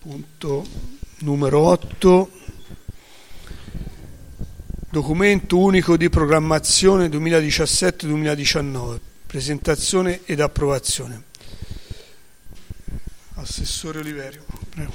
Punto numero 8. Documento unico di programmazione 2017-2019. Presentazione ed approvazione. Assessore Oliverio, prego.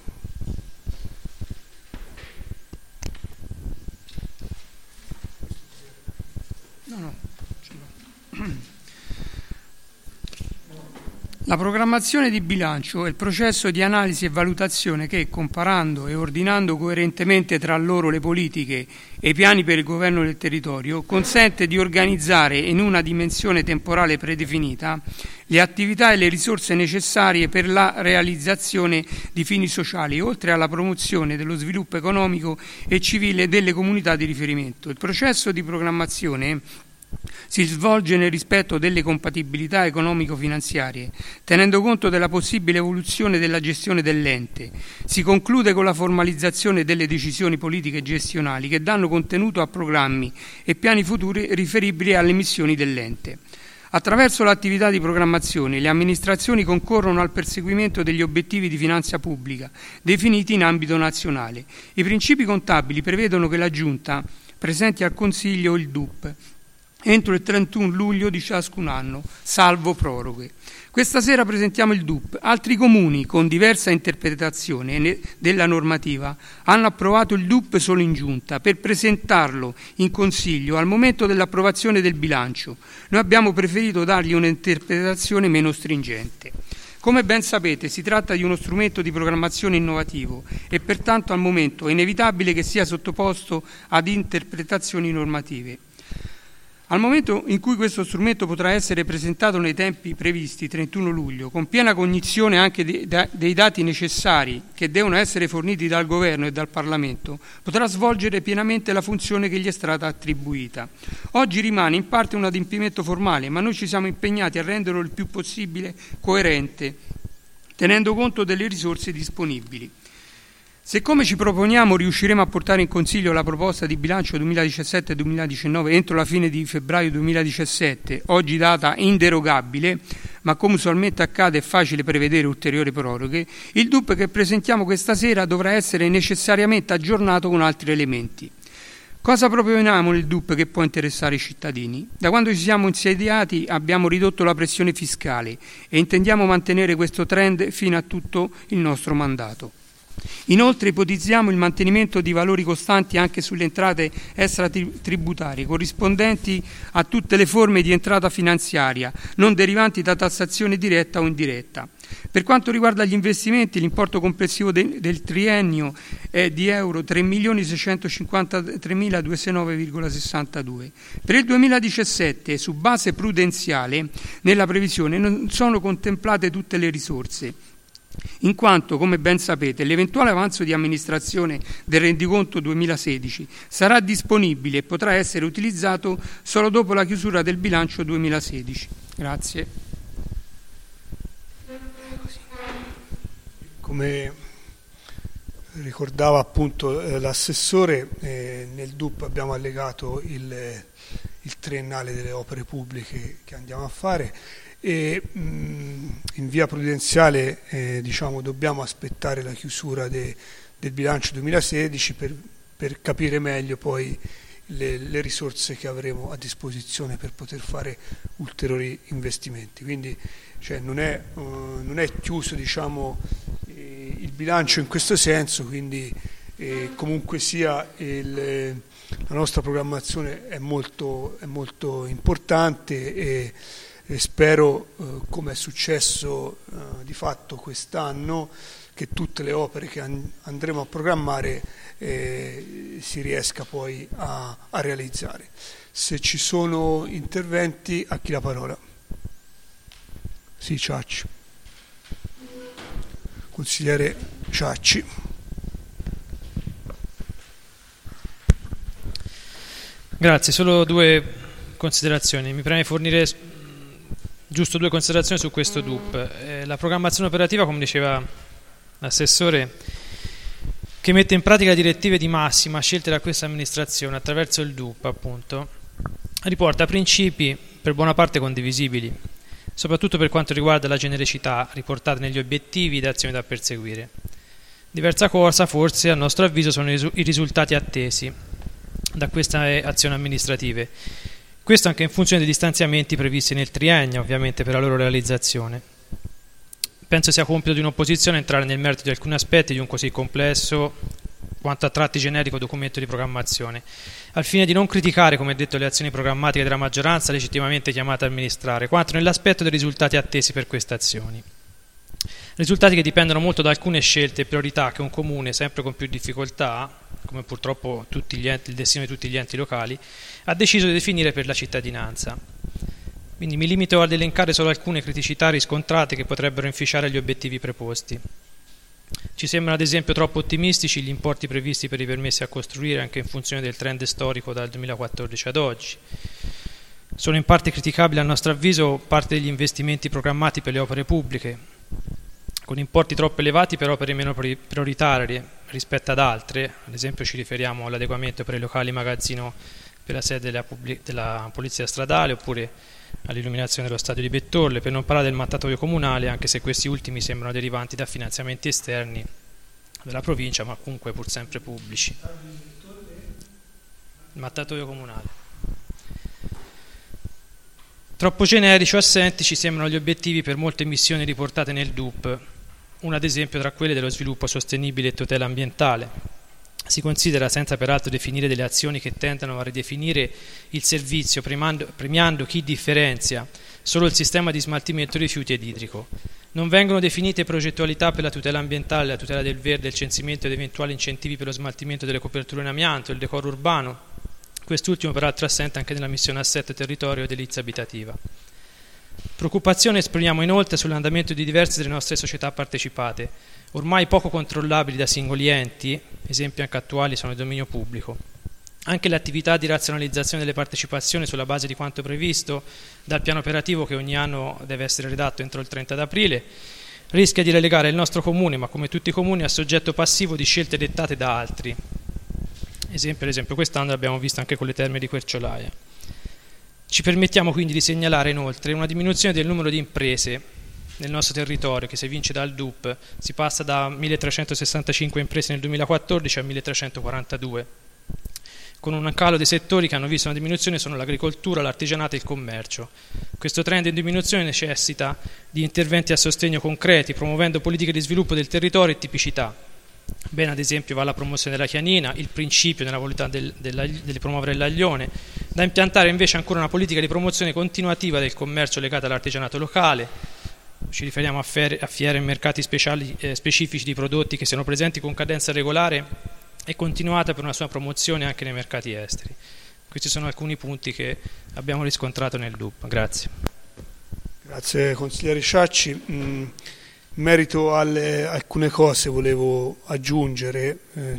La programmazione di bilancio è il processo di analisi e valutazione che, comparando e ordinando coerentemente tra loro le politiche e i piani per il governo del territorio, consente di organizzare in una dimensione temporale predefinita le attività e le risorse necessarie per la realizzazione di fini sociali, oltre alla promozione dello sviluppo economico e civile delle comunità di riferimento. Il processo di programmazione si svolge nel rispetto delle compatibilità economico-finanziarie, tenendo conto della possibile evoluzione della gestione dell'ente. Si conclude con la formalizzazione delle decisioni politiche gestionali che danno contenuto a programmi e piani futuri riferibili alle missioni dell'ente. Attraverso l'attività di programmazione le amministrazioni concorrono al perseguimento degli obiettivi di finanza pubblica definiti in ambito nazionale. I principi contabili prevedono che la Giunta presenti al Consiglio il DUP entro il 31 luglio di ciascun anno, salvo proroghe. Questa sera presentiamo il DUP. Altri comuni, con diversa interpretazione della normativa, hanno approvato il DUP solo in Giunta per presentarlo in Consiglio al momento dell'approvazione del bilancio. Noi abbiamo preferito dargli un'interpretazione meno stringente. Come ben sapete, si tratta di uno strumento di programmazione innovativo e pertanto al momento è inevitabile che sia sottoposto ad interpretazioni normative. Al momento in cui questo strumento potrà essere presentato nei tempi previsti, 31 luglio, con piena cognizione anche dei dati necessari che devono essere forniti dal Governo e dal Parlamento, potrà svolgere pienamente la funzione che gli è stata attribuita. Oggi rimane in parte un adempimento formale, ma noi ci siamo impegnati a renderlo il più possibile coerente, tenendo conto delle risorse disponibili. Se come ci proponiamo riusciremo a portare in Consiglio la proposta di bilancio 2017-2019 entro la fine di febbraio 2017, oggi data inderogabile, ma come usualmente accade è facile prevedere ulteriori proroghe, il DUP che presentiamo questa sera dovrà essere necessariamente aggiornato con altri elementi. Cosa proponiamo nel DUP che può interessare i cittadini? Da quando ci siamo insediati abbiamo ridotto la pressione fiscale e intendiamo mantenere questo trend fino a tutto il nostro mandato. Inoltre ipotizziamo il mantenimento di valori costanti anche sulle entrate extratributarie corrispondenti a tutte le forme di entrata finanziaria non derivanti da tassazione diretta o indiretta. Per quanto riguarda gli investimenti, l'importo complessivo del triennio è di euro 3.653.269,62. Per il 2017, su base prudenziale, nella previsione non sono contemplate tutte le risorse, in quanto, come ben sapete, l'eventuale avanzo di amministrazione del rendiconto 2016 sarà disponibile e potrà essere utilizzato solo dopo la chiusura del bilancio 2016. Grazie. Come ricordava appunto l'assessore, nel DUP abbiamo allegato il triennale delle opere pubbliche che andiamo a fare e in via prudenziale dobbiamo aspettare la chiusura del bilancio 2016 per capire meglio poi le risorse che avremo a disposizione per poter fare ulteriori investimenti. Quindi non è chiuso il bilancio in questo senso, quindi comunque sia la nostra programmazione è molto importante e spero, come è successo di fatto quest'anno, che tutte le opere che andremo a programmare si riesca poi a realizzare. Se ci sono interventi, a chi la parola? Sì, Ciacci. Consigliere Ciacci. Grazie, solo due considerazioni. Mi preme fornire giusto due considerazioni su questo DUP. La programmazione operativa, come diceva l'assessore, che mette in pratica direttive di massima scelte da questa amministrazione attraverso il DUP, appunto, riporta principi per buona parte condivisibili, soprattutto per quanto riguarda la genericità riportata negli obiettivi ed azioni da perseguire. Diversa cosa, forse, a nostro avviso, sono i risultati attesi da queste azioni amministrative. Questo anche in funzione degli stanziamenti previsti nel triennio, ovviamente, per la loro realizzazione. Penso sia compito di un'opposizione entrare nel merito di alcuni aspetti di un così complesso, quanto a tratti generico documento di programmazione, al fine di non criticare, come detto, le azioni programmatiche della maggioranza legittimamente chiamata a amministrare, quanto nell'aspetto dei risultati attesi per queste azioni. Risultati che dipendono molto da alcune scelte e priorità che un comune, sempre con più difficoltà, come purtroppo il destino di tutti gli enti locali, ha deciso di definire per la cittadinanza. Quindi mi limito ad elencare solo alcune criticità riscontrate che potrebbero inficiare gli obiettivi preposti. Ci sembrano ad esempio troppo ottimistici gli importi previsti per i permessi a costruire anche in funzione del trend storico dal 2014 ad oggi. Sono in parte criticabili a nostro avviso parte degli investimenti programmati per le opere pubbliche, con importi troppo elevati per opere meno prioritarie rispetto ad altre. Ad esempio ci riferiamo all'adeguamento per i locali magazzino per la sede della polizia stradale, oppure all'illuminazione dello stadio di Bettorle, per non parlare del mattatoio comunale, anche se questi ultimi sembrano derivanti da finanziamenti esterni della provincia, ma comunque pur sempre pubblici. Il mattatoio comunale. Troppo generici o assenti ci sembrano gli obiettivi per molte missioni riportate nel DUP, una ad esempio tra quelle dello sviluppo sostenibile e tutela ambientale. Si considera, senza peraltro definire delle azioni che tentano a ridefinire il servizio, premiando chi differenzia solo il sistema di smaltimento rifiuti ed idrico. Non vengono definite progettualità per la tutela ambientale, la tutela del verde, il censimento ed eventuali incentivi per lo smaltimento delle coperture in amianto, il decoro urbano. Quest'ultimo peraltro assente anche nella missione assetto territorio ed edilizia abitativa. Preoccupazione esprimiamo inoltre sull'andamento di diverse delle nostre società partecipate, ormai poco controllabili da singoli enti, esempi anche attuali sono il dominio pubblico. Anche l'attività di razionalizzazione delle partecipazioni sulla base di quanto previsto dal piano operativo che ogni anno deve essere redatto entro il 30 d'aprile rischia di relegare il nostro comune, ma come tutti i comuni, a soggetto passivo di scelte dettate da altri. Ad esempio quest'anno l'abbiamo visto anche con le terme di Querciolaia. Ci permettiamo quindi di segnalare inoltre una diminuzione del numero di imprese nel nostro territorio, che si evince dal DUP, si passa da 1365 imprese nel 2014 a 1342, con un calo dei settori che hanno visto una diminuzione sono l'agricoltura, l'artigianato e il commercio. Questo trend in diminuzione necessita di interventi a sostegno concreti, promuovendo politiche di sviluppo del territorio e tipicità. Bene, ad esempio, va la promozione della chianina, il principio nella volontà di promuovere l'aglione, da impiantare invece ancora una politica di promozione continuativa del commercio legata all'artigianato locale. Ci riferiamo a fiere e mercati specifici di prodotti che siano presenti con cadenza regolare e continuata per una sua promozione anche nei mercati esteri. Questi sono alcuni punti che abbiamo riscontrato nel DUP. Grazie. Grazie consigliere Ciacci. In merito alle alcune cose volevo aggiungere,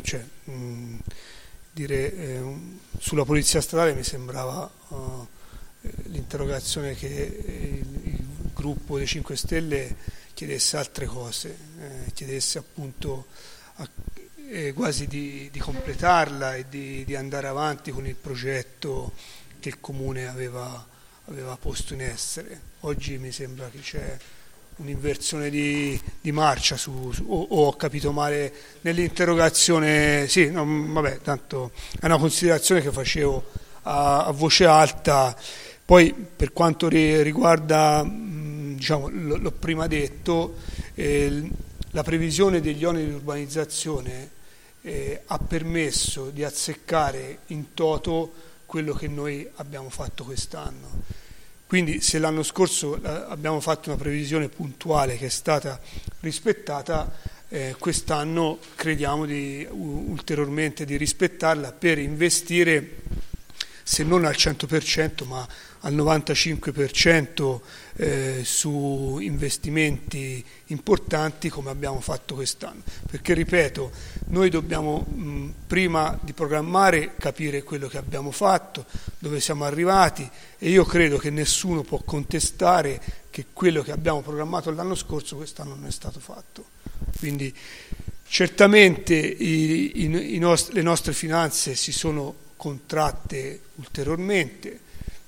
sulla polizia stradale mi sembrava l'interrogazione che il gruppo dei 5 Stelle chiedesse altre cose, chiedesse appunto quasi di completarla e di andare avanti con il progetto che il Comune aveva posto in essere. Oggi mi sembra che c'è un'inversione di marcia o ho capito male nell'interrogazione. Sì, no, vabbè, tanto è una considerazione che facevo a voce alta. Poi per quanto riguarda, l'ho prima detto, la previsione degli oneri di urbanizzazione ha permesso di azzeccare in toto quello che noi abbiamo fatto quest'anno. Quindi se l'anno scorso abbiamo fatto una previsione puntuale che è stata rispettata, quest'anno crediamo ulteriormente di rispettarla per investire, se non al 100% ma al 95% su investimenti importanti come abbiamo fatto quest'anno. Perché ripeto, noi dobbiamo prima di programmare capire quello che abbiamo fatto, dove siamo arrivati, e io credo che nessuno può contestare che quello che abbiamo programmato l'anno scorso quest'anno non è stato fatto. Quindi certamente le nostre finanze si sono contratte ulteriormente.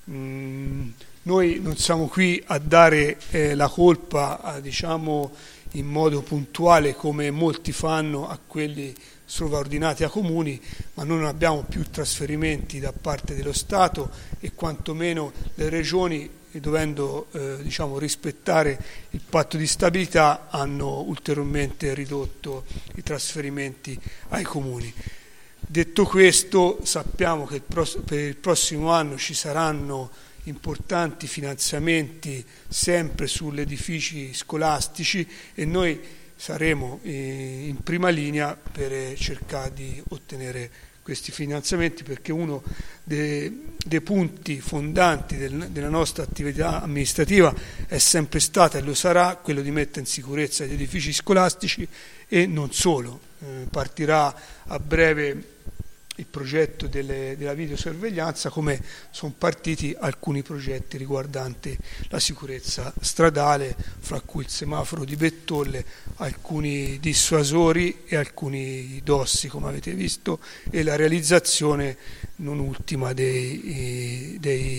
Noi non siamo qui a dare la colpa in modo puntuale come molti fanno a quelli sovraordinati ai comuni, ma noi non abbiamo più trasferimenti da parte dello Stato e quantomeno le regioni, dovendo rispettare il patto di stabilità, hanno ulteriormente ridotto i trasferimenti ai comuni. Detto questo, sappiamo che per il prossimo anno ci saranno importanti finanziamenti sempre sugli edifici scolastici e noi saremo in prima linea per cercare di ottenere questi finanziamenti, perché uno dei punti fondanti della nostra attività amministrativa è sempre stata e lo sarà quello di mettere in sicurezza gli edifici scolastici e non solo. Partirà a breve il progetto della videosorveglianza, come sono partiti alcuni progetti riguardanti la sicurezza stradale, fra cui il semaforo di Bettolle, alcuni dissuasori e alcuni dossi, come avete visto, e la realizzazione non ultima degli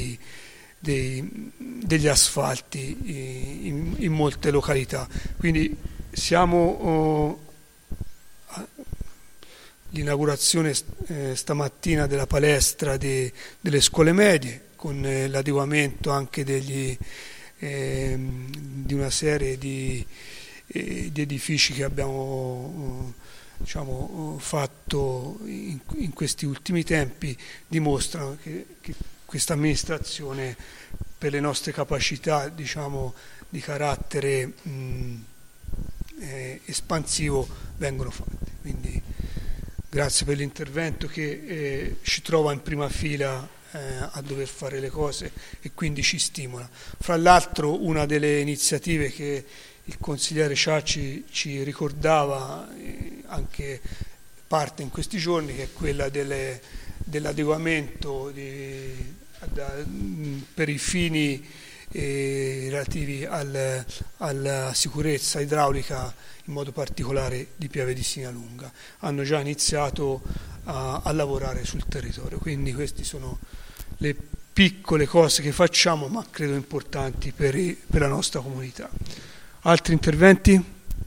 asfalti in molte località. Quindi siamo l'inaugurazione stamattina della palestra delle scuole medie, con l'adeguamento anche di una serie di edifici che abbiamo fatto in questi ultimi tempi, dimostrano che questa amministrazione, per le nostre capacità di carattere espansivo, vengono fatte. Quindi grazie per l'intervento che ci trova in prima fila a dover fare le cose e quindi ci stimola. Fra l'altro, una delle iniziative che il consigliere Ciacci ci ricordava anche parte in questi giorni, che è quella dell'adeguamento per i fini relativi alla sicurezza idraulica, in modo particolare di Pieve di Sinalunga. Hanno già iniziato a lavorare sul territorio, quindi queste sono le piccole cose che facciamo, ma credo importanti per la nostra comunità. Altri interventi?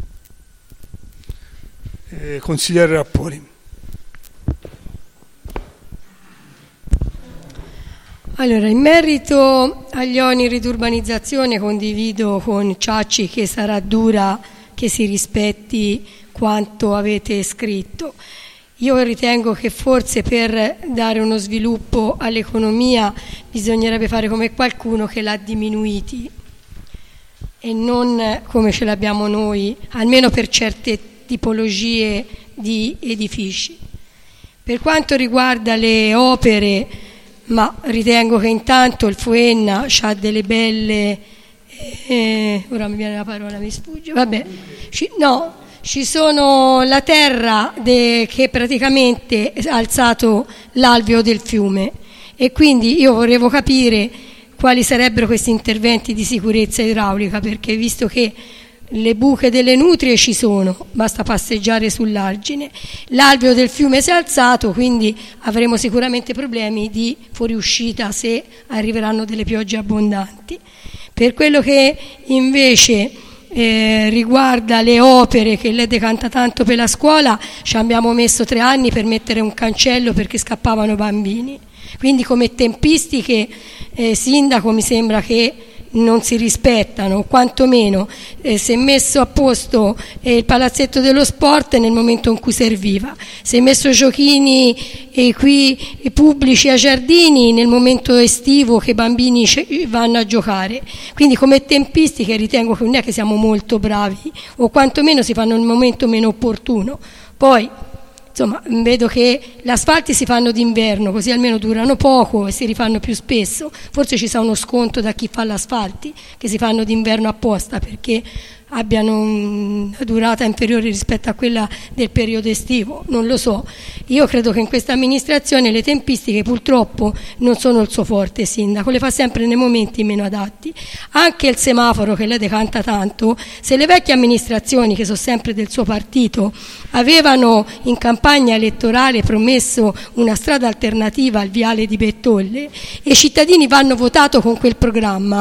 Consigliere Rappoli. Allora, in merito agli oneri di urbanizzazione condivido con Ciacci che sarà dura che si rispetti quanto avete scritto. Io ritengo che forse per dare uno sviluppo all'economia bisognerebbe fare come qualcuno che l'ha diminuiti e non come ce l'abbiamo noi, almeno per certe tipologie di edifici. Per quanto riguarda le opere, ma ritengo che intanto il Fuenna ha delle belle... ora mi viene la parola, mi sfugge. Vabbè, ci sono la terra che praticamente ha alzato l'alveo del fiume e quindi io volevo capire quali sarebbero questi interventi di sicurezza idraulica, perché visto che le buche delle nutrie ci sono, basta passeggiare sull'argine, l'alveo del fiume si è alzato, quindi avremo sicuramente problemi di fuoriuscita se arriveranno delle piogge abbondanti. Per quello che invece riguarda le opere che lei decanta tanto per la scuola, ci abbiamo messo 3 anni per mettere un cancello perché scappavano bambini, quindi come tempistiche sindaco mi sembra che non si rispettano, quantomeno si è messo a posto il palazzetto dello sport nel momento in cui serviva, si è messo giochini qui pubblici a giardini nel momento estivo che i bambini vanno a giocare, quindi come tempistiche ritengo che non è che siamo molto bravi, o quantomeno si fanno nel momento meno opportuno. Poi insomma, vedo che gli asfalti si fanno d'inverno, così almeno durano poco e si rifanno più spesso. Forse ci sarà uno sconto da chi fa gli asfalti, che si fanno d'inverno apposta perché abbiano una durata inferiore rispetto a quella del periodo estivo, non lo so. Io credo che in questa amministrazione le tempistiche purtroppo non sono il suo forte, sindaco, le fa sempre nei momenti meno adatti. Anche il semaforo che lei decanta tanto, se le vecchie amministrazioni, che sono sempre del suo partito, avevano in campagna elettorale promesso una strada alternativa al viale di Bettolle e i cittadini vanno votato con quel programma,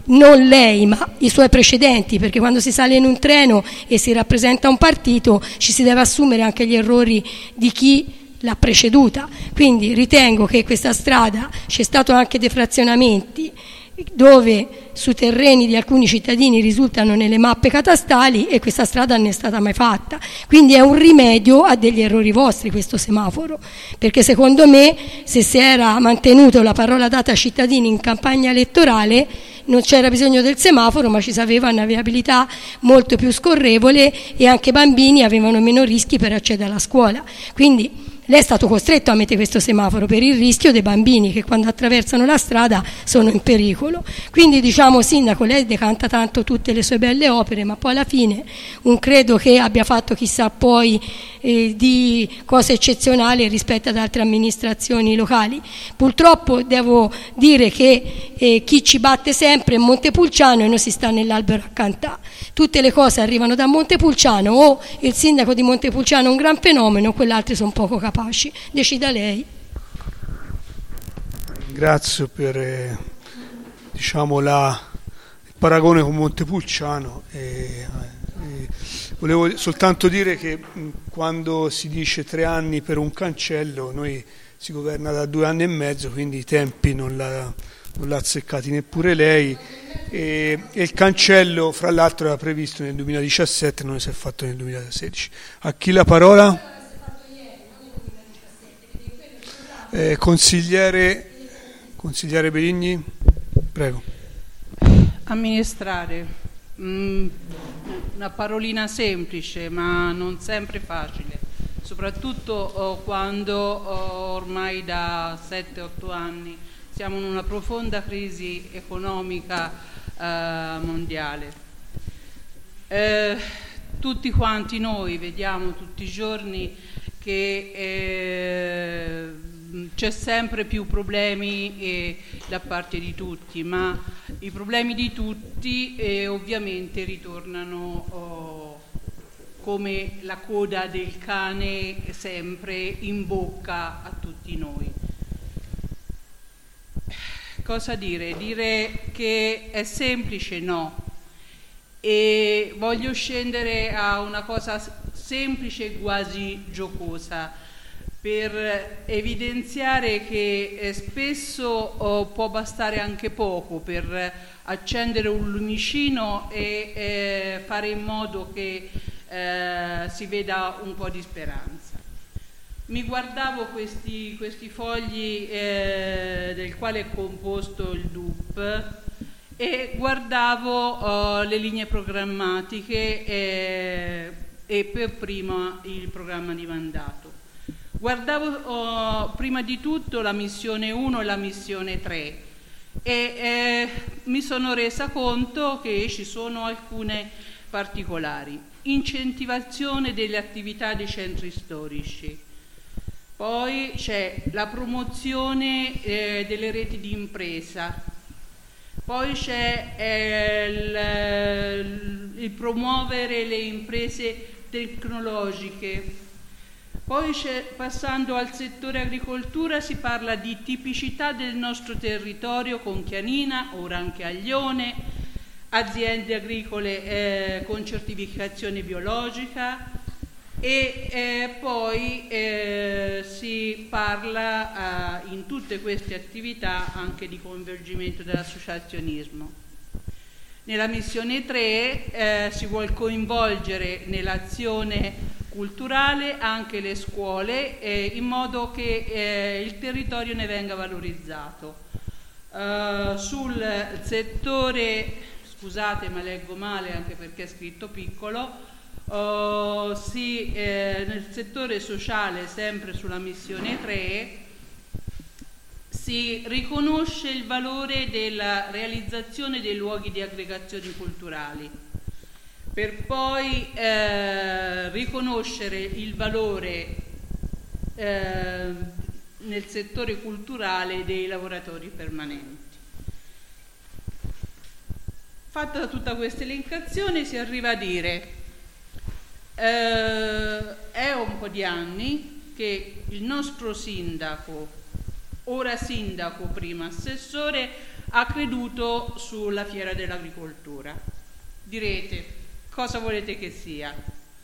non lei ma i suoi precedenti, perché quando si sale in un treno e si rappresenta un partito ci si deve assumere anche gli errori di chi l'ha preceduta. Quindi ritengo che questa strada, c'è stato anche dei frazionamenti dove su terreni di alcuni cittadini risultano nelle mappe catastali e questa strada non è stata mai fatta, quindi è un rimedio a degli errori vostri questo semaforo, perché secondo me se si era mantenuto la parola data ai cittadini in campagna elettorale non c'era bisogno del semaforo, ma ci si aveva una viabilità molto più scorrevole e anche i bambini avevano meno rischi per accedere alla scuola. Quindi lei è stato costretto a mettere questo semaforo per il rischio dei bambini che quando attraversano la strada sono in pericolo. Quindi diciamo, sindaco, lei decanta tanto tutte le sue belle opere, ma poi alla fine non credo che abbia fatto chissà poi di cose eccezionali rispetto ad altre amministrazioni locali. Purtroppo devo dire che chi ci batte sempre è Montepulciano e non si sta nell'albero a cantare. Tutte le cose arrivano da Montepulciano, o il sindaco di Montepulciano è un gran fenomeno, quell'altro sono poco capaci. Decida lei. Ringrazio per diciamo il paragone con Montepulciano. Volevo soltanto dire che quando si dice 3 anni per un cancello, noi si governa da 2 anni e mezzo, quindi i tempi non l'ha azzeccati neppure lei, e il cancello fra l'altro era previsto nel 2017, non si è fatto nel 2016. A chi la parola? Consigliere Benigni, prego. Amministrare, una parolina semplice ma non sempre facile, soprattutto quando ormai da 7-8 anni siamo in una profonda crisi economica mondiale. Tutti quanti noi vediamo tutti i giorni che c'è sempre più problemi da parte di tutti, ma i problemi di tutti ovviamente ritornano come la coda del cane sempre in bocca a tutti noi. Cosa dire? Dire che è semplice? No. E voglio scendere a una cosa semplice e quasi giocosa per evidenziare che spesso può bastare anche poco per accendere un lumicino e fare in modo che si veda un po' di speranza. Mi guardavo questi fogli del quale è composto il DUP e guardavo le linee programmatiche e per prima il programma di mandato. Guardavo prima di tutto la missione 1 e la missione 3 e mi sono resa conto che ci sono alcune particolari. Incentivazione delle attività dei centri storici. Poi c'è la promozione delle reti di impresa, poi c'è il promuovere le imprese tecnologiche, poi passando al settore agricoltura si parla di tipicità del nostro territorio con Chianina, ora anche Aglione, aziende agricole con certificazione biologica. E poi si parla in tutte queste attività anche di coinvolgimento dell'associazionismo. Nella missione 3 si vuol coinvolgere nell'azione culturale anche le scuole in modo che il territorio ne venga valorizzato. Sul settore, scusate ma leggo male anche perché è scritto piccolo, nel settore sociale, sempre sulla missione 3, si riconosce il valore della realizzazione dei luoghi di aggregazioni culturali, per poi riconoscere il valore nel settore culturale dei lavoratori permanenti. Fatta tutta questa elencazione si arriva a dire è un po' di anni che il nostro sindaco, ora sindaco, prima assessore, ha creduto sulla fiera dell'agricoltura. Direte, cosa volete che sia?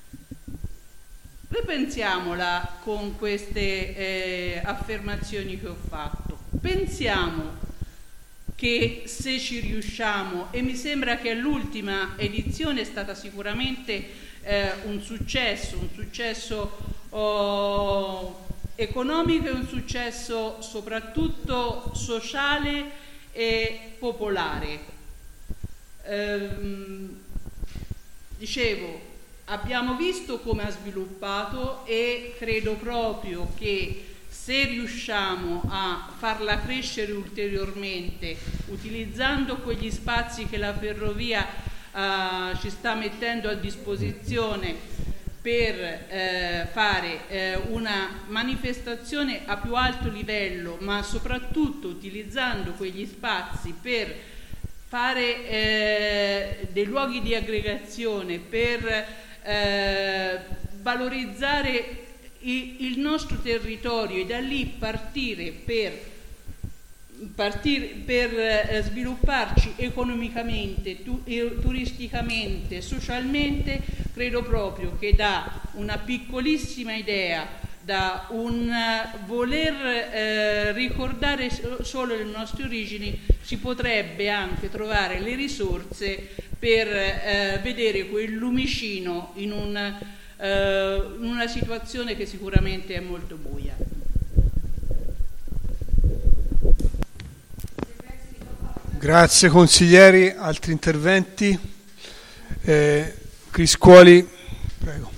Ripensiamola con queste affermazioni che ho fatto. Pensiamo che se ci riusciamo, e mi sembra che l'ultima edizione è stata sicuramente un successo economico e un successo soprattutto sociale e popolare. Dicevo, abbiamo visto come ha sviluppato e credo proprio che se riusciamo a farla crescere ulteriormente utilizzando quegli spazi che la ferrovia ci sta mettendo a disposizione per fare una manifestazione a più alto livello, ma soprattutto utilizzando quegli spazi per fare dei luoghi di aggregazione, per valorizzare il nostro territorio e da lì partire per svilupparci economicamente, turisticamente, socialmente, credo proprio che da una piccolissima idea, da un voler ricordare solo le nostre origini, si potrebbe anche trovare le risorse per vedere quel lumicino in una situazione che sicuramente è molto buia. Grazie consiglieri, altri interventi? Criscuoli, prego.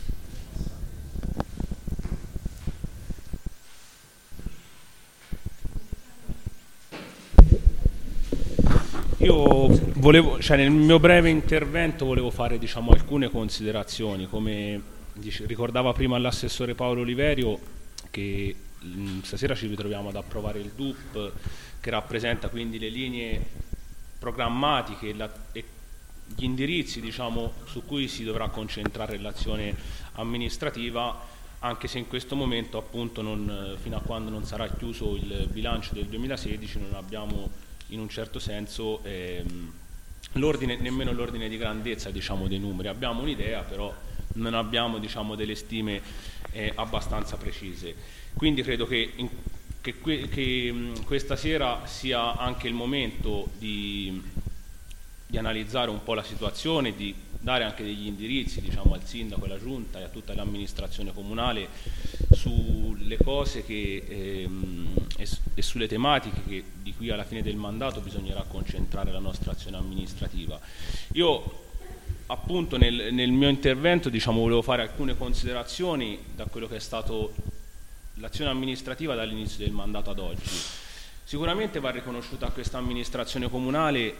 Io volevo, nel mio breve intervento volevo fare alcune considerazioni, come ricordava prima l'assessore Paolo Oliverio, che stasera ci ritroviamo ad approvare il DUP che rappresenta quindi le linee programmatiche e gli indirizzi su cui si dovrà concentrare l'azione amministrativa, anche se in questo momento appunto fino a quando non sarà chiuso il bilancio del 2016 non abbiamo in un certo senso nemmeno l'ordine di grandezza dei numeri. Abbiamo un'idea, però non abbiamo delle stime abbastanza precise. Quindi credo che questa sera sia anche il momento di analizzare un po' la situazione, di dare anche degli indirizzi al sindaco, alla giunta e a tutta l'amministrazione comunale sulle cose e sulle tematiche di cui alla fine del mandato bisognerà concentrare la nostra azione amministrativa. Io appunto nel mio intervento volevo fare alcune considerazioni da quello che è stato l'azione amministrativa dall'inizio del mandato ad oggi. Sicuramente va riconosciuta a questa amministrazione comunale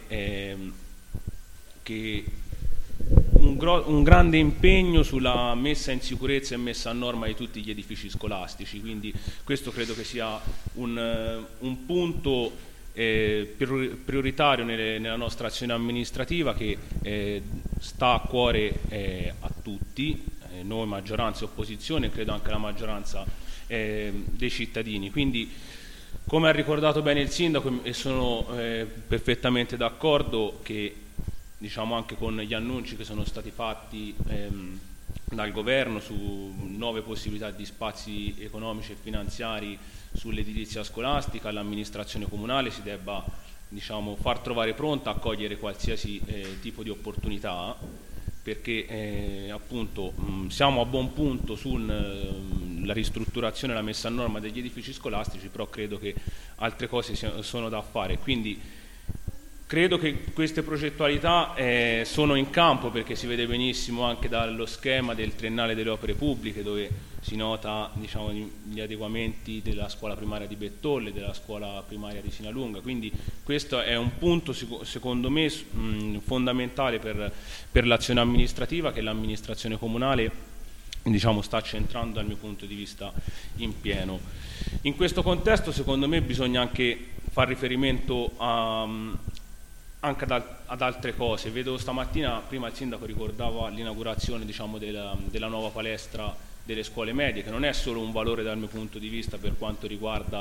che un grande impegno sulla messa in sicurezza e messa a norma di tutti gli edifici scolastici, quindi questo credo che sia un punto prioritario nella nostra azione amministrativa che sta a cuore a tutti, noi maggioranza e opposizione, e credo anche la maggioranza dei cittadini. Quindi, come ha ricordato bene il sindaco, e sono perfettamente d'accordo, che anche con gli annunci che sono stati fatti dal governo su nuove possibilità di spazi economici e finanziari sull'edilizia scolastica, l'amministrazione comunale si debba far trovare pronta a cogliere qualsiasi tipo di opportunità, perché appunto siamo a buon punto sulla ristrutturazione e la messa a norma degli edifici scolastici, però credo che altre cose sono da fare. Quindi credo che queste progettualità sono in campo, perché si vede benissimo anche dallo schema del triennale delle opere pubbliche, dove si nota gli adeguamenti della scuola primaria di Bettolle, della scuola primaria di Sinalunga. Quindi questo è un punto secondo me fondamentale per l'azione amministrativa, che l'amministrazione comunale sta centrando dal mio punto di vista in pieno. In questo contesto secondo me bisogna anche far riferimento anche ad altre cose. Vedo stamattina, prima il sindaco ricordava l'inaugurazione della nuova palestra delle scuole medie, che non è solo un valore dal mio punto di vista per quanto riguarda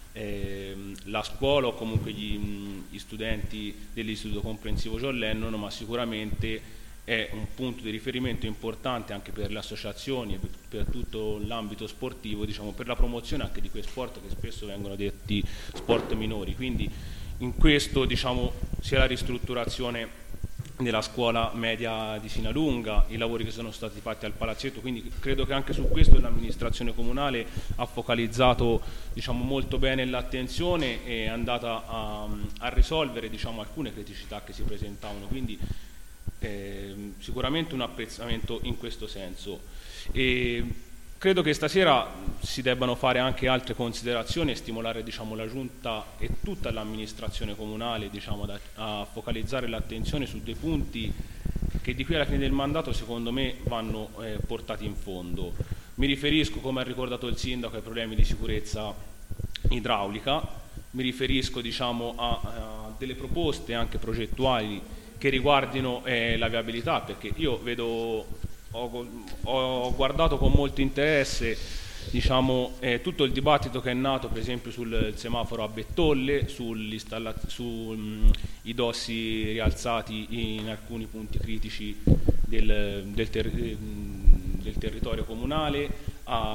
la scuola o comunque gli studenti dell'Istituto Comprensivo John Lennon, ma sicuramente è un punto di riferimento importante anche per le associazioni e per tutto l'ambito sportivo, diciamo, per la promozione anche di quei sport che spesso vengono detti sport minori. Quindi in questo, diciamo, sia la ristrutturazione della scuola media di Sinalunga, i lavori che sono stati fatti al palazzetto, quindi credo che anche su questo l'amministrazione comunale ha focalizzato, diciamo, molto bene l'attenzione e è andata a risolvere, diciamo, alcune criticità che si presentavano, quindi sicuramente un apprezzamento in questo senso. E credo che stasera si debbano fare anche altre considerazioni e stimolare, diciamo, la Giunta e tutta l'amministrazione comunale, diciamo, a focalizzare l'attenzione su dei punti che di qui alla fine del mandato secondo me vanno portati in fondo. Mi riferisco, come ha ricordato il Sindaco, ai problemi di sicurezza idraulica, mi riferisco, diciamo, a delle proposte anche progettuali che riguardino la viabilità, perché io vedo... Ho guardato con molto interesse, diciamo, tutto il dibattito che è nato per esempio sul semaforo a Bettolle, sui dossi rialzati in alcuni punti critici del territorio comunale,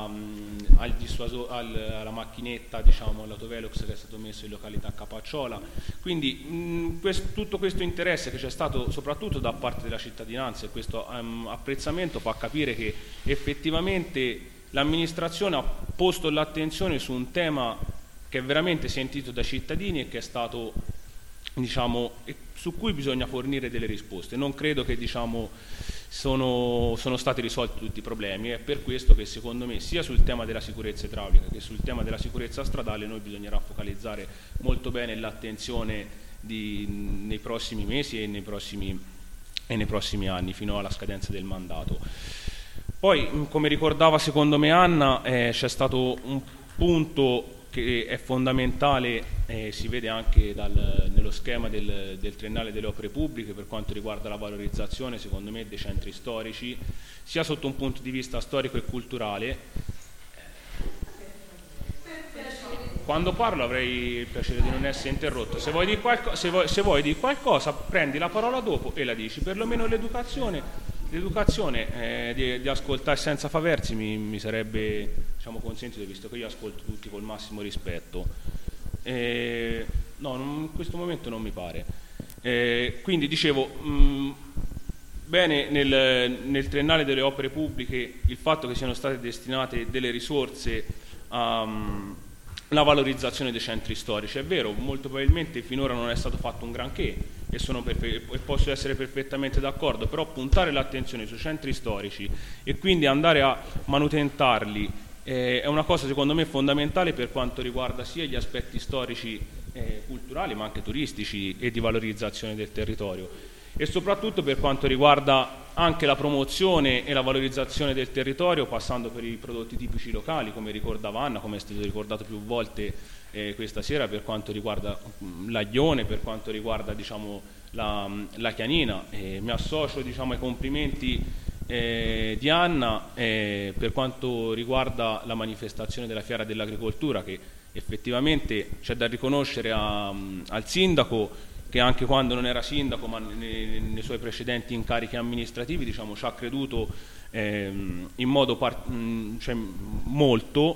alla macchinetta, diciamo, all'autovelox che è stato messo in località Capacciola. Quindi tutto questo interesse che c'è stato soprattutto da parte della cittadinanza e questo apprezzamento fa capire che effettivamente l'amministrazione ha posto l'attenzione su un tema che è veramente sentito dai cittadini e che è stato, diciamo, su cui bisogna fornire delle risposte. Non credo che, diciamo, sono stati risolti tutti i problemi. È per questo che secondo me sia sul tema della sicurezza idraulica che sul tema della sicurezza stradale noi bisognerà focalizzare molto bene l'attenzione nei prossimi mesi e nei prossimi anni fino alla scadenza del mandato. Poi, come ricordava secondo me Anna, c'è stato un punto che è fondamentale, si vede anche nello schema del triennale delle opere pubbliche per quanto riguarda la valorizzazione, secondo me, dei centri storici, sia sotto un punto di vista storico e culturale. Quando parlo avrei il piacere di non essere interrotto. Se vuoi dire qualcosa, prendi la parola dopo e la dici. Perlomeno l'educazione di ascoltare senza faversi mi sarebbe, diciamo, consentito, visto che io ascolto tutti col massimo rispetto. No, in questo momento non mi pare. Quindi dicevo, bene nel triennale delle opere pubbliche il fatto che siano state destinate delle risorse alla valorizzazione dei centri storici. È vero, molto probabilmente finora non è stato fatto un granché e posso essere perfettamente d'accordo, però puntare l'attenzione sui centri storici e quindi andare a manutentarli è una cosa secondo me fondamentale per quanto riguarda sia gli aspetti storici, culturali, ma anche turistici e di valorizzazione del territorio, e soprattutto per quanto riguarda anche la promozione e la valorizzazione del territorio, passando per i prodotti tipici locali, come ricordava Anna, come è stato ricordato più volte questa sera, per quanto riguarda l'aglione, per quanto riguarda, diciamo, la chianina. Mi associo, diciamo, ai complimenti di Anna per quanto riguarda la manifestazione della Fiera dell'Agricoltura, che effettivamente c'è da riconoscere al sindaco, che anche quando non era sindaco, ma nei suoi precedenti incarichi amministrativi, diciamo, ci ha creduto in modo molto,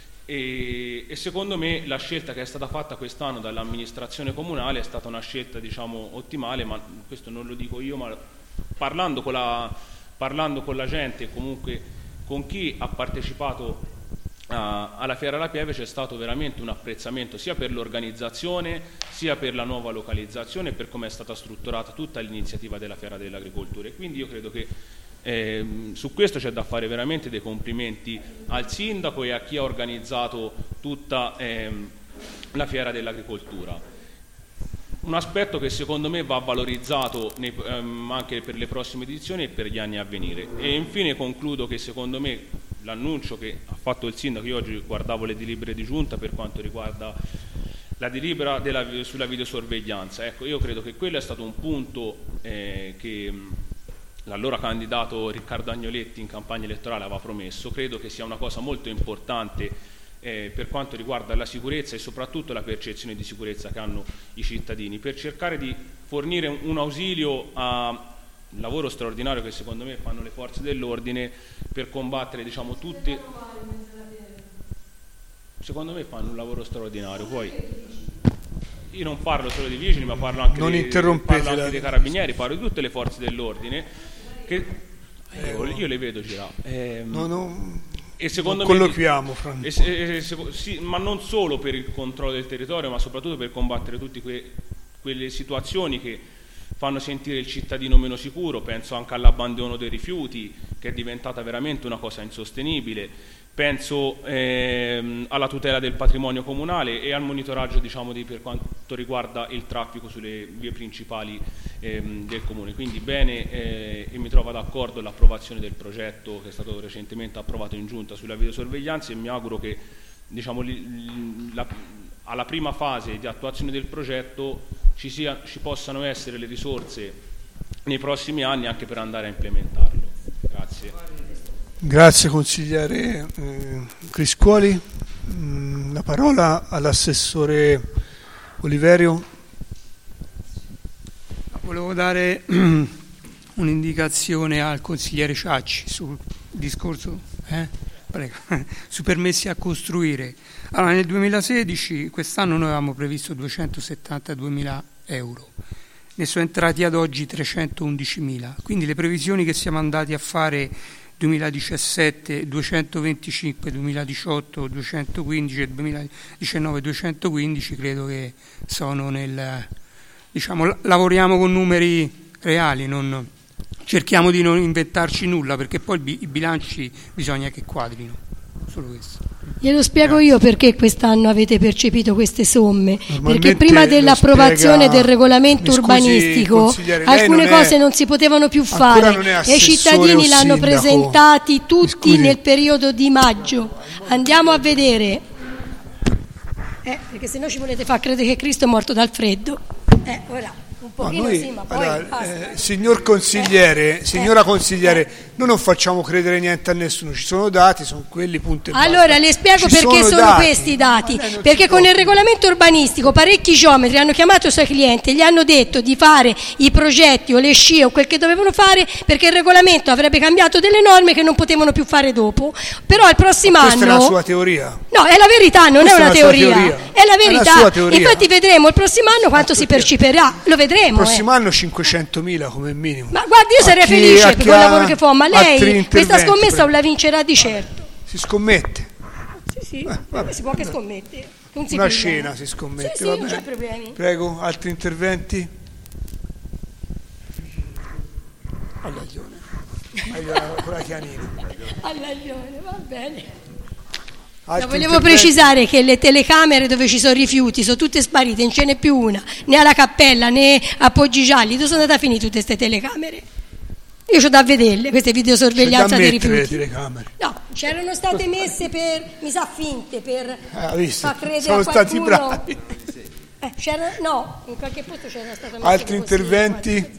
e secondo me la scelta che è stata fatta quest'anno dall'amministrazione comunale è stata una scelta, diciamo, ottimale, ma questo non lo dico io, ma parlando con la gente, comunque con chi ha partecipato alla Fiera alla Pieve, c'è stato veramente un apprezzamento sia per l'organizzazione sia per la nuova localizzazione e per come è stata strutturata tutta l'iniziativa della Fiera dell'Agricoltura, e quindi io credo che su questo c'è da fare veramente dei complimenti al sindaco e a chi ha organizzato tutta la Fiera dell'Agricoltura. Un aspetto che secondo me va valorizzato anche per le prossime edizioni e per gli anni a venire. E infine concludo che secondo me l'annuncio che ha fatto il sindaco, io oggi guardavo le delibere di giunta per quanto riguarda la delibera sulla videosorveglianza, ecco, io credo che quello è stato un punto che l'allora candidato Riccardo Agnoletti in campagna elettorale aveva promesso. Credo che sia una cosa molto importante per quanto riguarda la sicurezza e soprattutto la percezione di sicurezza che hanno i cittadini, per cercare di fornire un ausilio al lavoro straordinario che secondo me fanno le forze dell'ordine per combattere, diciamo, tutte. Secondo me fanno un lavoro straordinario. Poi io non parlo solo di vigili, ma parlo anche, dei carabinieri, parlo di tutte le forze dell'ordine che io le vedo girare. E secondo colloquiamo, sì, ma non solo per il controllo del territorio, ma soprattutto per combattere tutte quelle situazioni che fanno sentire il cittadino meno sicuro. Penso anche all'abbandono dei rifiuti, che è diventata veramente una cosa insostenibile. Penso alla tutela del patrimonio comunale e al monitoraggio, diciamo, per quanto riguarda il traffico sulle vie principali del comune. Quindi bene, e mi trovo d'accordo l'approvazione del progetto che è stato recentemente approvato in giunta sulla videosorveglianza, e mi auguro che, diciamo, alla prima fase di attuazione del progetto ci possano essere le risorse nei prossimi anni anche per andare a implementarlo. Grazie. Grazie consigliere Criscuoli. La parola all'assessore Oliverio. Volevo dare un'indicazione al consigliere Ciacci sul discorso sui permessi a costruire. Allora, nel 2016, quest'anno noi avevamo previsto 272.000 euro, ne sono entrati ad oggi 311.000, quindi le previsioni che siamo andati a fare 2017 225, 2018 215 e 2019 215 credo che sono diciamo, lavoriamo con numeri reali, non cerchiamo di non inventarci nulla, perché poi i bilanci bisogna che quadrino, solo questo. Glielo spiego io perché quest'anno avete percepito queste somme, perché prima dell'approvazione del regolamento urbanistico alcune cose non si potevano più fare e i cittadini l'hanno presentati tutti nel periodo di maggio. Andiamo a vedere, perché se no ci volete far credere che Cristo è morto dal freddo. Ora un pochino sì, ma poi signor consigliere, signora consigliere, noi non facciamo credere niente a nessuno, ci sono dati, sono quelli, punto e basta. Allora le spiego perché sono questi dati, perché con il regolamento urbanistico parecchi geometri hanno chiamato i suoi clienti e gli hanno detto di fare i progetti o le scie o quel che dovevano fare, perché il regolamento avrebbe cambiato delle norme che non potevano più fare dopo. Però il prossimo anno... Questa è la sua teoria? No, è la verità, non è una teoria, è la verità. Infatti vedremo il prossimo anno quanto si percepirà, lo vedremo. Il prossimo anno 500.000 come minimo. Ma guardi, io sarei felice per quel lavoro che fa, ma lei questa scommessa non la vincerà di certo. Si scommette? Sì, si può anche scommettere. Una scena si scommette. Sì, non c'è problemi. Prego, altri interventi? All'aglione. Con la chianina. All'aglione, va bene. Volevo precisare che le telecamere dove ci sono rifiuti sono tutte sparite, non ce n'è più una, né alla Cappella né a Poggigialli. Dove sono andate a finire tutte queste telecamere? Io c'ho da vederle, queste videosorveglianza dei rifiuti. Le telecamere. No, c'erano state messe mi sa finte, per far credere sono a qualcuno. Stati bravi. No, in qualche posto c'era stata messa. Altri interventi?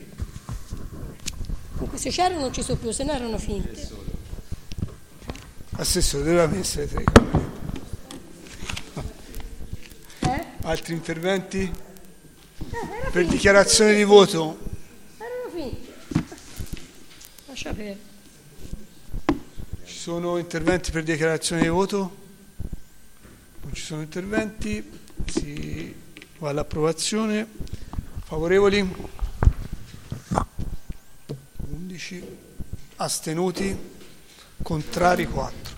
Se c'erano non ci sono più, se no erano finte. Assessore, doveva essere telecamere. Altri interventi? Per dichiarazione di voto? Erano finte. Lascia perdere. Ci sono interventi per dichiarazione di voto? Non ci sono interventi. Si va all'approvazione. Favorevoli? 11. Astenuti? Contrari 4.